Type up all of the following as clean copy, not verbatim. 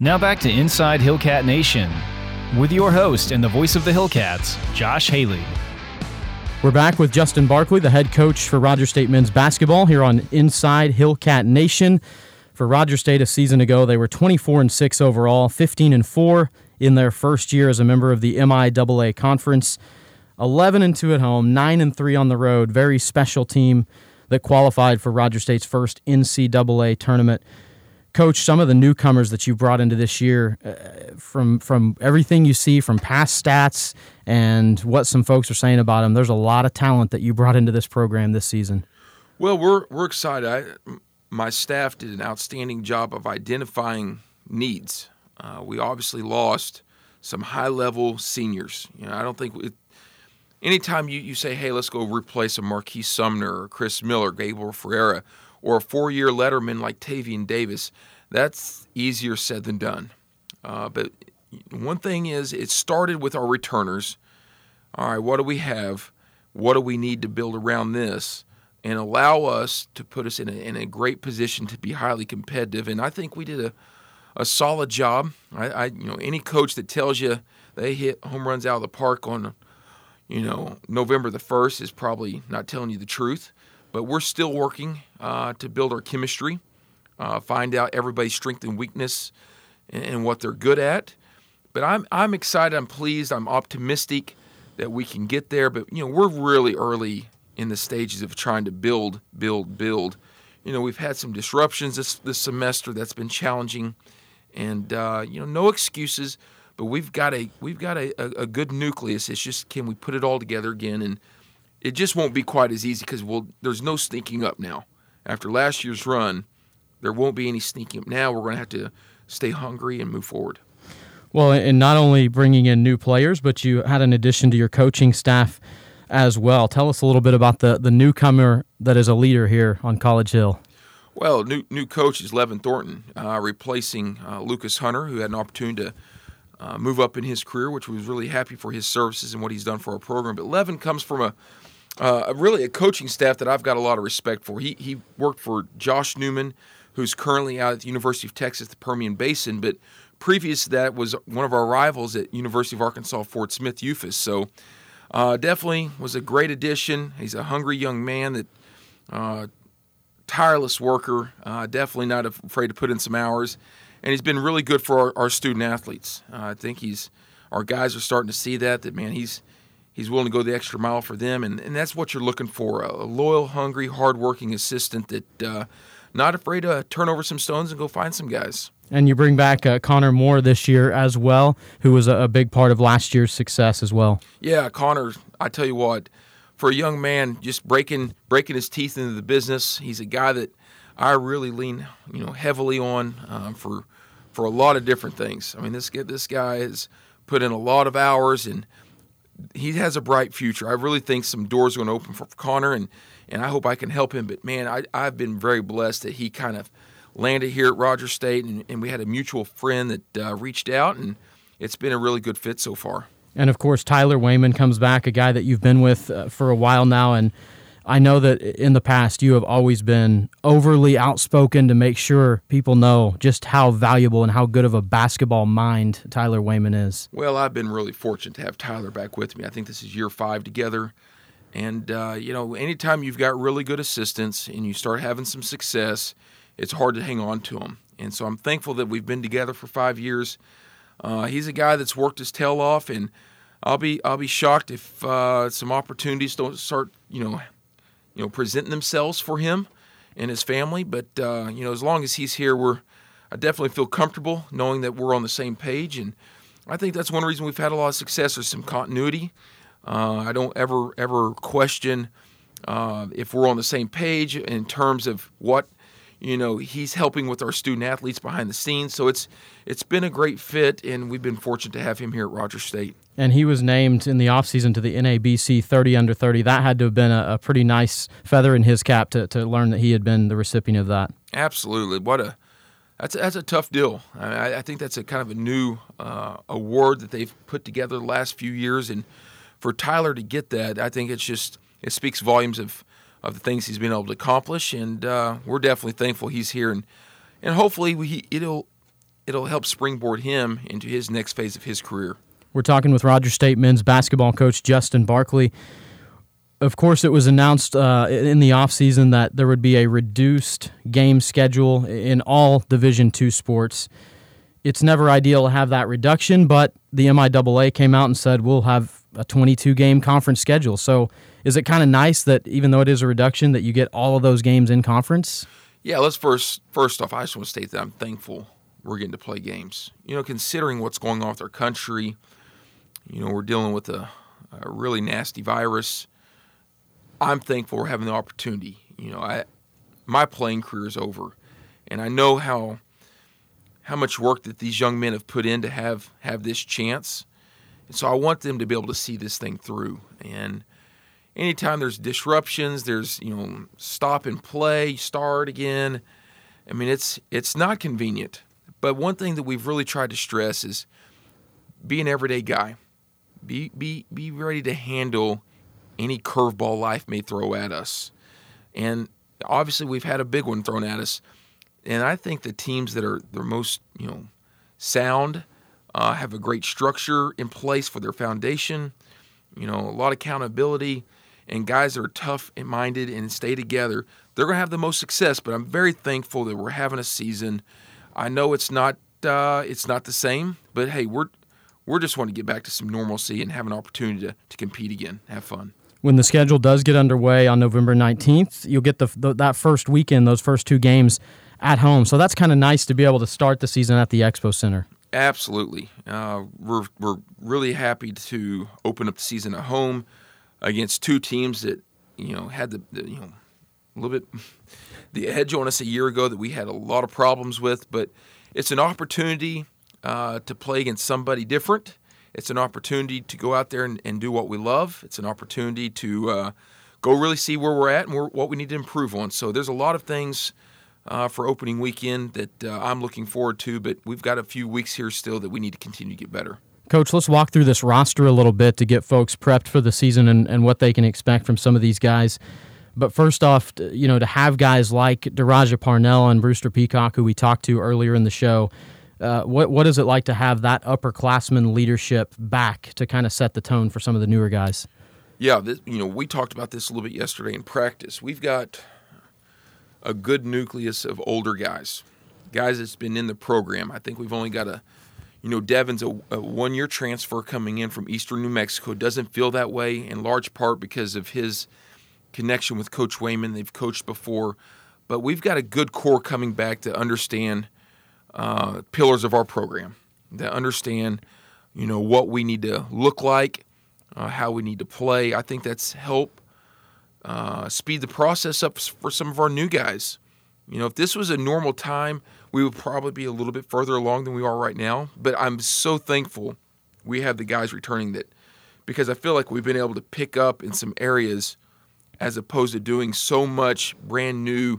Now back to Inside Hillcat Nation with your host and the voice of the Hillcats, Josh Haley. We're back with Justin Barkley, the head coach for Rogers State men's basketball here on Inside Hillcat Nation. For Rogers State a season ago, they were 24-6 overall, 15-4 in their first year as a member of the MIAA conference, 11-2 at home, 9-3 on the road. Very special team that qualified for Rogers State's first NCAA tournament. Coach, some of the newcomers that you brought into this year, from everything you see from past stats and what some folks are saying about them, there's a lot of talent that you brought into this program this season. Well, we're excited. My staff did an outstanding job of identifying needs. We obviously lost some high-level seniors. I don't think anytime you say, hey, let's go replace a Marquise Sumner or Chris Miller, Gabriel Ferreira, or a 4-year letterman like Tavian Davis, that's easier said than done. But one thing is, it started with our returners. All right, what do we have? What do we need to build around this and allow us to put us in a great position to be highly competitive? And I think we did a solid job. Any coach that tells you they hit home runs out of the park on November the 1st is probably not telling you the truth. But we're still working to build our chemistry, find out everybody's strength and weakness and what they're good at. But I'm excited, I'm pleased, I'm optimistic that we can get there. But, we're really early in the stages of trying to build. We've had some disruptions this semester that's been challenging. And, no excuses, but we've got a good nucleus. It's just, can we put it all together again? And it just won't be quite as easy because there's no sneaking up now. After last year's run, there won't be any sneaking up. Now we're going to have to stay hungry and move forward. Well, and not only bringing in new players, but you had an addition to your coaching staff as well. Tell us a little bit about the newcomer that is a leader here on College Hill. Well, new coach is Levin Thornton, replacing Lucas Hunter, who had an opportunity to move up in his career, which was really happy for his services and what he's done for our program. But Levin comes from really a coaching staff that I've got a lot of respect for. He worked for Josh Newman, who's currently out at the University of Texas, the Permian Basin, but previous to that was one of our rivals at University of Arkansas, Fort Smith, UFAS. So definitely was a great addition. He's a hungry young man that tireless worker, definitely not afraid to put in some hours, and he's been really good for our student athletes. I think our guys are starting to see that man, he's willing to go the extra mile for them, and that's what you're looking for, a loyal, hungry, hardworking assistant that not afraid to turn over some stones and go find some guys. And you bring back Connor Moore this year as well, who was a big part of last year's success as well. Yeah, Connor, I tell you what, for a young man just breaking his teeth into the business, he's a guy that I really lean heavily on for a lot of different things. I mean, this guy has put in a lot of hours, and he has a bright future. I really think some doors are going to open for Connor, and I hope I can help him. But, man, I've been very blessed that he kind of landed here at Rogers State, and we had a mutual friend that reached out, and it's been a really good fit so far. And, of course, Tyler Wayman comes back, a guy that you've been with for a while now, and I know that in the past you have always been overly outspoken to make sure people know just how valuable and how good of a basketball mind Tyler Wayman is. Well, I've been really fortunate to have Tyler back with me. I think this is year 5 together. And, anytime you've got really good assistants and you start having some success, it's hard to hang on to them. And so I'm thankful that we've been together for 5 years. He's a guy that's worked his tail off, and I'll be shocked if some opportunities don't start, presenting themselves for him and his family. But as long as he's here, I definitely feel comfortable knowing that we're on the same page, and I think that's one reason we've had a lot of success. There's some continuity. I don't ever question if we're on the same page in terms of what he's helping with our student athletes behind the scenes. So it's been a great fit, and we've been fortunate to have him here at Rogers State. And he was named in the offseason to the NABC 30 under 30. That had to have been a pretty nice feather in his cap to learn that he had been the recipient of that. Absolutely. That's a tough deal. I think that's a kind of a new award that they've put together the last few years, and for Tyler to get that, I think it speaks volumes of the things he's been able to accomplish, and we're definitely thankful he's here, and hopefully it'll help springboard him into his next phase of his career. We're talking with Rogers State men's basketball coach Justin Barkley. Of course, it was announced in the offseason that there would be a reduced game schedule in all Division II sports. It's never ideal to have that reduction, but the MIAA came out and said we'll have a 22-game conference schedule. So is it kind of nice that even though it is a reduction, that you get all of those games in conference? Yeah, let's first off, I just want to state that I'm thankful we're getting to play games. Considering what's going on with our country, we're dealing with a really nasty virus. I'm thankful we're having the opportunity. My playing career is over, and I know how much work that these young men have put in to have this chance. And so I want them to be able to see this thing through. And anytime there's disruptions, there's, stop and play, start again. I mean, it's not convenient. But one thing that we've really tried to stress is be an everyday guy. Be ready to handle any curveball life may throw at us. And obviously we've had a big one thrown at us. And I think the teams that are the most, sound, have a great structure in place for their foundation, a lot of accountability, and guys that are tough-minded and stay together, they're going to have the most success. But I'm very thankful that we're having a season. I know it's not the same, but hey, we're just want to get back to some normalcy and have an opportunity to compete again, have fun. When the schedule does get underway on November 19th, you'll get that first weekend, those first two games at home. So that's kind of nice to be able to start the season at the Expo Center. Absolutely. We're really happy to open up the season at home against two teams that, had the a little bit the edge on us a year ago that we had a lot of problems with. But it's an opportunity to play against somebody different. It's an opportunity to go out there and do what we love. It's an opportunity to go really see where we're at and what we need to improve on. So there's a lot of things for opening weekend that I'm looking forward to, but we've got a few weeks here still that we need to continue to get better. Coach, let's walk through this roster a little bit to get folks prepped for the season and what they can expect from some of these guys. But first off, to have guys like Daraja Parnell and Brewster Peacock, who we talked to earlier in the show, what is it like to have that upperclassman leadership back to kind of set the tone for some of the newer guys? Yeah, we talked about this a little bit yesterday in practice. We've got a good nucleus of older guys that's been in the program. I think we've only got Devin's a one-year transfer coming in from Eastern New Mexico. Doesn't feel that way in large part because of his connection with Coach Wayman. They've coached before. But we've got a good core coming back to understand pillars of our program, that understand, what we need to look like, how we need to play. I think that's helped speed the process up for some of our new guys. If this was a normal time, we would probably be a little bit further along than we are right now. But I'm so thankful we have the guys returning that, because I feel like we've been able to pick up in some areas as opposed to doing so much brand new,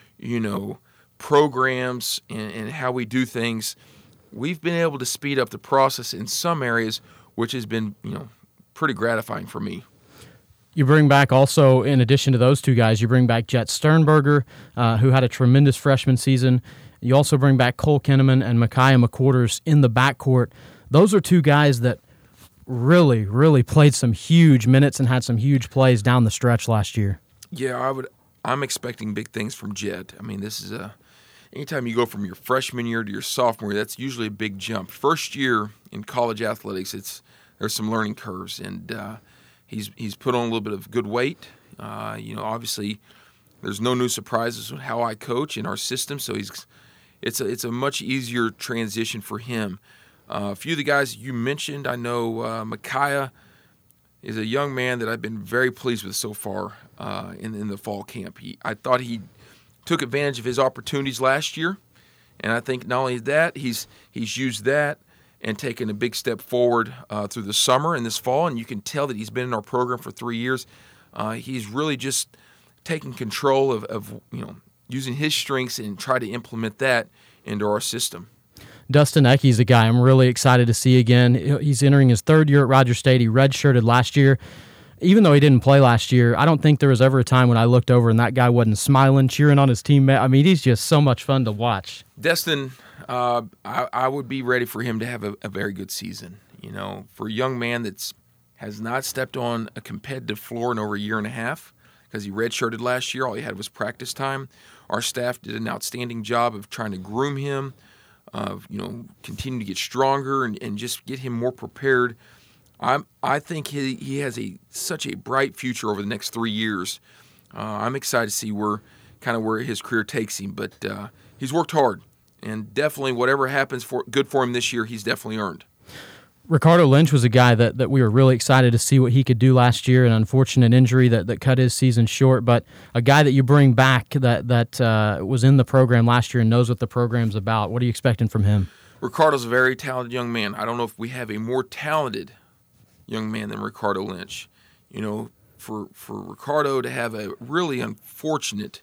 programs and how we do things. We've been able to speed up the process in some areas, which has been, pretty gratifying for me. You bring back also, in addition to those two guys, you bring back Jet Sternberger, who had a tremendous freshman season. You also bring back Cole Kinnaman and Micaiah McQuarters in the backcourt. Those are two guys that really, really played some huge minutes and had some huge plays down the stretch last year. Yeah, I'm expecting big things from Jet. I mean, this is anytime you go from your freshman year to your sophomore year, that's usually a big jump. First year in college athletics, there's some learning curves, and he's put on a little bit of good weight. Obviously, there's no new surprises with how I coach in our system, so it's a much easier transition for him. A few of the guys you mentioned, I know Micaiah is a young man that I've been very pleased with so far in the fall camp. I thought he took advantage of his opportunities last year, and I think not only that, he's used that and taken a big step forward through the summer and this fall, and you can tell that he's been in our program for 3 years. He's really just taking control of using his strengths and try to implement that into our system. Dustin Ecke's a guy I'm really excited to see again. He's entering his third year at Rogers State. He redshirted last year. even though he didn't play last year, I don't think there was ever a time when I looked over and that guy wasn't smiling, cheering on his teammate. I mean, he's just so much fun to watch. Destin, I would be ready for him to have a very good season. You know, for a young man that has not stepped on a competitive floor in over a year and a half because he redshirted last year. All he had was practice time. Our staff did an outstanding job of trying to groom him, continue to get stronger and just get him more prepared. I think he has such a bright future over the next 3 years. I'm excited to see where his career takes him, but he's worked hard, and definitely whatever happens good for him this year, he's definitely earned. Ricardo Lynch was a guy that we were really excited to see what he could do last year, an unfortunate injury that cut his season short, but a guy that you bring back that was in the program last year and knows what the program's about. What are you expecting from him? Ricardo's a very talented young man. I don't know if we have a more talented young man than Ricardo Lynch. You know, for Ricardo to have a really unfortunate,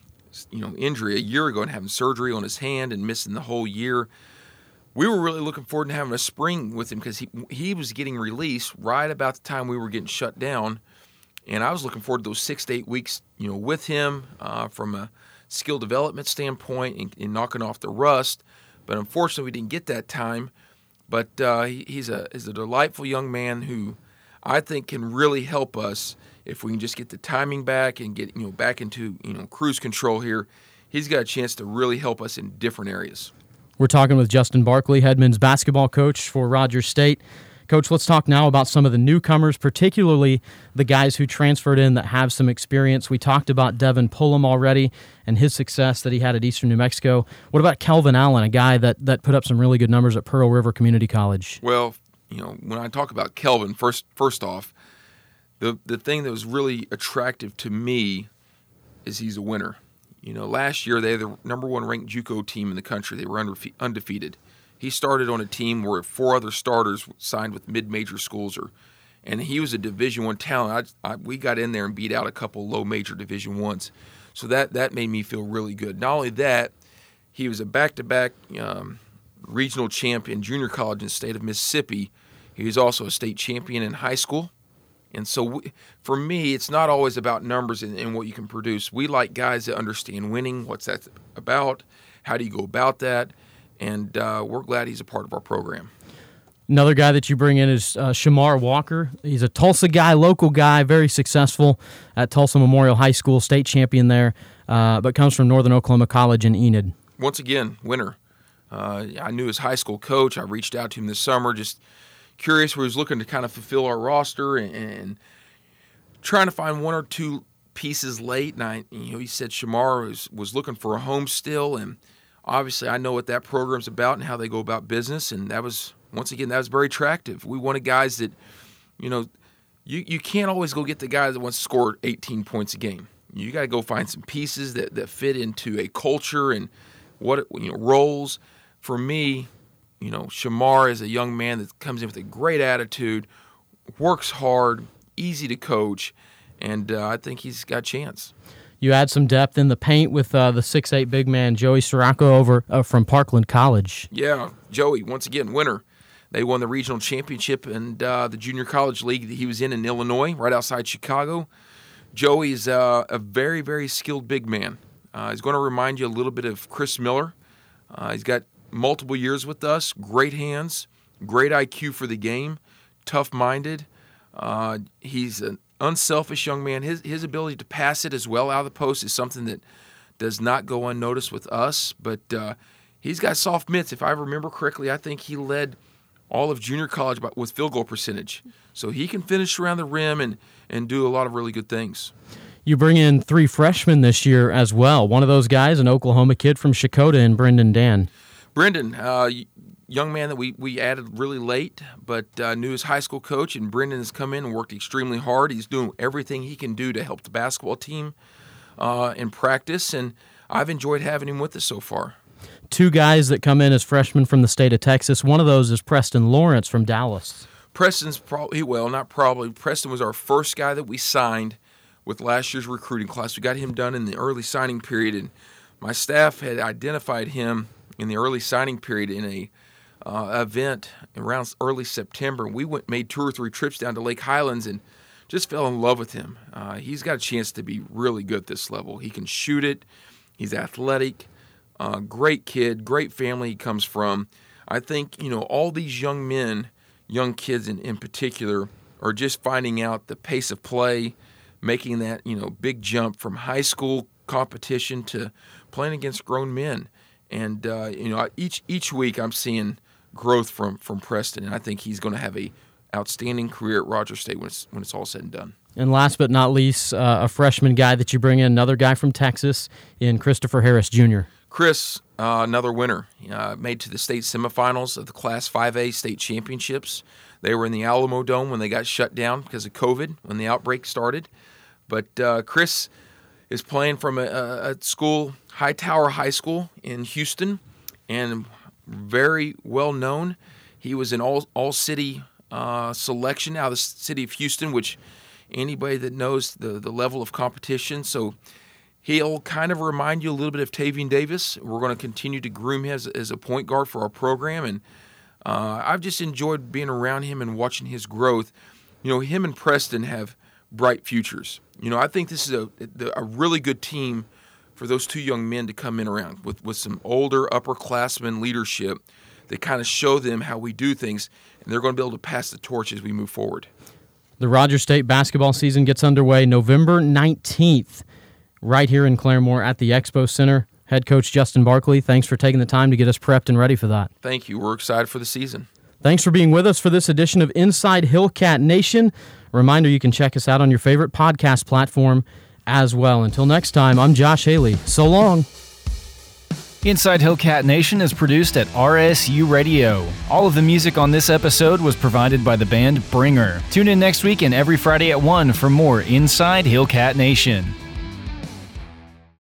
injury a year ago and having surgery on his hand and missing the whole year, we were really looking forward to having a spring with him because he was getting released right about the time we were getting shut down, and I was looking forward to those 6 to 8 weeks, with him from a skill development standpoint and knocking off the rust. But unfortunately, we didn't get that time. But he's a delightful young man who I think can really help us if we can just get the timing back and get back into cruise control here. He's got a chance to really help us in different areas. We're talking with Justin Barkley, head men's basketball coach for Rogers State. Coach, let's talk now about some of the newcomers, particularly the guys who transferred in that have some experience. We talked about Devin Pullum already and his success that he had at Eastern New Mexico. What about Kelvin Allen, a guy that put up some really good numbers at Pearl River Community College? Well, when I talk about Kelvin, first off, the thing that was really attractive to me is he's a winner. Last year they had the number 1 ranked JUCO team in the country. They were undefeated. He started on a team where 4 other starters signed with mid-major schools, and he was a Division I talent. We got in there and beat out a couple low-major Division I's, so that made me feel really good. Not only that, he was a back-to-back regional champion junior college in the state of Mississippi. He was also a state champion in high school. And so for me, it's not always about numbers and what you can produce. We like guys that understand winning, what's that about, how do you go about that, and we're glad he's a part of our program. Another guy that you bring in is Shamar Walker. He's a Tulsa guy, local guy, very successful at Tulsa Memorial High School, state champion there, but comes from Northern Oklahoma College in Enid. Once again, winner. I knew his high school coach. I reached out to him this summer, just curious where he was looking to kind of fulfill our roster and trying to find 1 or 2 pieces late. And he said Shamar was looking for a home still, and obviously I know what that program's about and how they go about business, and that was very attractive. We wanted guys that, you can't always go get the guy that wants to score 18 points a game. You got to go find some pieces that fit into a culture and roles. For me, Shamar is a young man that comes in with a great attitude, works hard, easy to coach, and I think he's got a chance. You add some depth in the paint with the 6'8" big man, Joey Sirocco over from Parkland College. Yeah, Joey, once again, winner. They won the regional championship and the junior college league that he was in Illinois, right outside Chicago. Joey is a very, very skilled big man. He's going to remind you a little bit of Chris Miller. He's got multiple years with us, great hands, great IQ for the game, tough-minded. He's an unselfish young man. His ability to pass it as well out of the post is something that does not go unnoticed with us, but he's got soft mitts. If I remember correctly, I think he led all of junior college with field goal percentage. So he can finish around the rim and do a lot of really good things. You bring in 3 freshmen this year as well. One of those guys, an Oklahoma kid from Shakota, and Brendan Dan. Brendan, young man that we added really late, but knew his high school coach, and Brendan has come in and worked extremely hard. He's doing everything he can do to help the basketball team in practice, and I've enjoyed having him with us so far. 2 guys that come in as freshmen from the state of Texas. One of those is Preston Lawrence from Dallas. Preston was our first guy that we signed with last year's recruiting class. We got him done in the early signing period, and my staff had identified him in the early signing period in a event around early September. We made 2 or 3 trips down to Lake Highlands and just fell in love with him. He's got a chance to be really good at this level. He can shoot it. He's athletic. Great kid, great family he comes from. I think, all these young kids in particular, are just finding out the pace of play, making that, big jump from high school competition to playing against grown men. And, each week I'm seeing growth from Preston, and I think he's going to have a outstanding career at Rogers State when it's all said and done. And last but not least, a freshman guy that you bring in, another guy from Texas, in Christopher Harris Jr. Chris, another winner, made to the state semifinals of the Class 5A state championships. They were in the Alamo Dome when they got shut down because of COVID, when the outbreak started. But Chris is playing from a school, Hightower High School in Houston, and very well known. He was an all-city selection out of the city of Houston, which anybody that knows the level of competition. So he'll kind of remind you a little bit of Tavian Davis. We're going to continue to groom him as a point guard for our program, and I've just enjoyed being around him and watching his growth. Him and Preston have bright futures. I think this is a really good team for those two young men to come in around with some older upperclassmen leadership that kind of show them how we do things, and they're going to be able to pass the torch as we move forward. The Rogers State basketball season gets underway November 19th, right here in Claremore at the Expo Center. Head coach Justin Barkley, thanks for taking the time to get us prepped and ready for that. Thank you. We're excited for the season. Thanks for being with us for this edition of Inside Hillcat Nation. A reminder, you can check us out on your favorite podcast platform as well. Until next time, I'm Josh Haley. So long. Inside Hillcat Nation is produced at RSU Radio. All of the music on this episode was provided by the band Bringer. Tune in next week and every Friday at 1 for more Inside Hillcat Nation.